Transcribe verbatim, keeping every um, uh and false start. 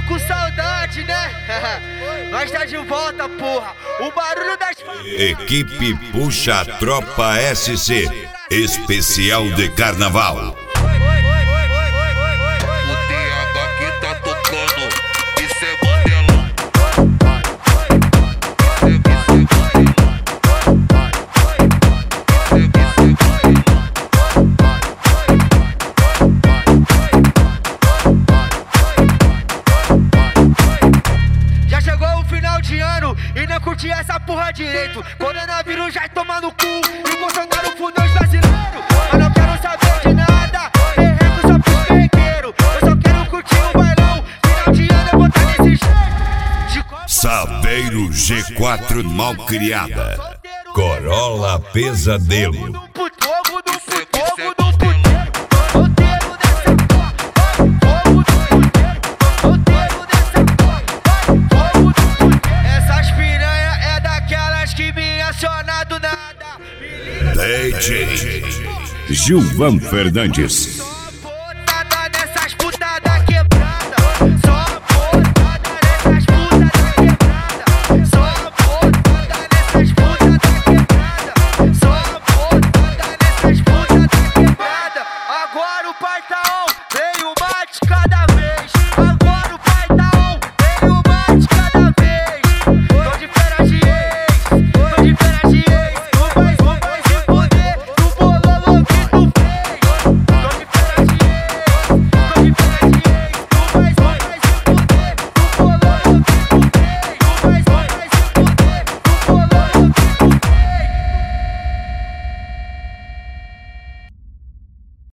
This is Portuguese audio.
com saudade, né? Nós tá de volta, porra. O barulho das... Equipe Puxa a Tropa S C, especial de carnaval. E não curti essa porra direito. Coronavírus já toma no cu e o Bolsonaro fudeu os brasileiros. Eu não quero saber de nada, perreco só pros perrequeiros. Eu só quero curtir o bailão, final de ano eu vou tá desse jeito. Saveiro G quatro mal criada, Corolla Pesadelo. D J Gilvan Fernandes. Botada nessas putadas quebradas. Só botada nessas putadas quebradas. Só botada nessas putadas quebradas. Só botada nessas putadas quebradas. Agora o pai tá on.